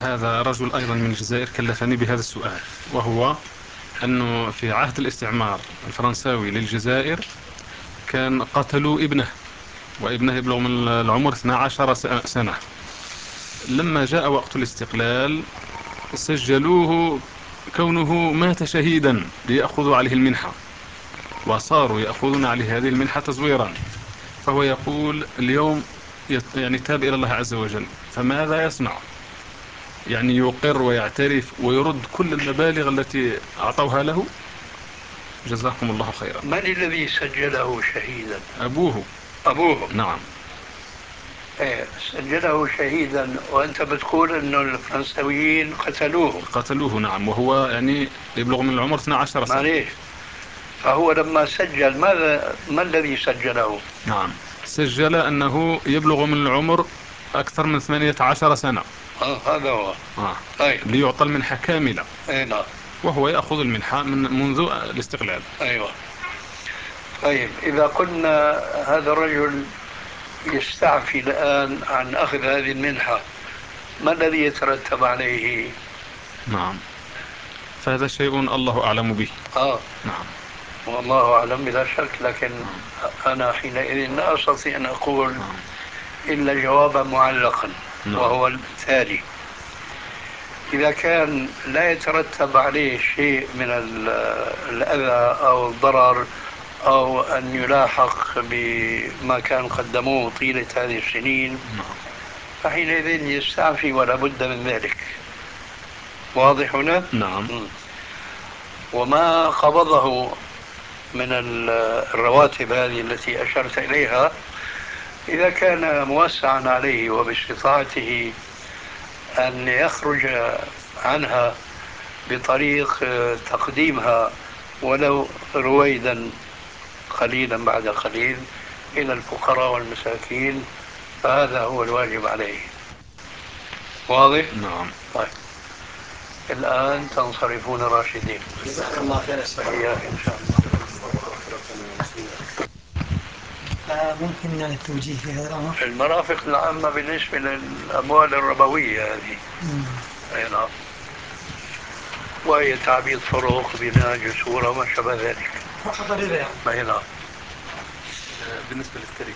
هذا رجل أيضا من الجزائر كلفني بهذا السؤال، وهو أنه في عهد الاستعمار الفرنساوي للجزائر كان قتلوا ابنه، وابنه يبلغ من العمر 12 سنة. لما جاء وقت الاستقلال سجلوه كونه مات شهيدا ليأخذوا عليه المنحة، وصاروا يأخذون عليه هذه المنحة تزويرا. فهو يقول اليوم يعني تاب إلى الله عز وجل، فماذا يصنع؟ يعني يقر ويعترف ويرد كل المبالغ التي أعطوها له؟ جزاكم الله خيرا. من الذي سجله شهيدا؟ أبوه. أبوه. نعم. إيه، سجله شهيدا وأنت بتقول أنه الفرنساويين قتلوه. قتلوه نعم، وهو يعني يبلغ من العمر 12 سنة. معليش، فهو لما سجل ما الذي سجله؟ نعم، سجل أنه يبلغ من العمر أكثر من 18 سنة. هذا هو. آه. طيب. ليعطى المنحة كاملة، اي نعم. وهو يأخذ المنحة منذ الاستقلال. ايوه. طيب، اذا قلنا هذا الرجل يستعفي الان عن اخذ هذه المنحه، ما الذي يترتب عليه؟ نعم، فهذا شيء الله أعلم به. اه نعم. والله اعلم بلا شك، لكن نعم. انا حينئذ لا استطيع ان اقول نعم. الا جوابا معلقا، نعم. وهو التالي: إذا كان لا يترتب عليه شيء من الأذى أو الضرر أو أن يلاحق بما كان قدموه طيلة هذه السنين، نعم. فحينئذ يستعفي ولا بد من ذلك. واضح هنا؟ نعم. وما قبضه من الرواتب هذه التي أشرت إليها، إذا كان موسعا عليه وباستطاعته أن يخرج عنها بطريق تقديمها ولو رويدا قليلا بعد قليل إلى الفقراء والمساكين، فهذا هو الواجب عليه. واضح؟ نعم. طيب، الآن تنصرفون راشدين. جزاك الله خير. إياك إن شاء الله. ممكن التوجيه في هذا الأمر؟ المرافق العامة بالنسبة للأموال الربوية هذه. أي نعم. وهي تعبيد طرق، بناء جسور وما شابه ذلك. فقط الربا يعني. أي نعم. بالنسبة للتركة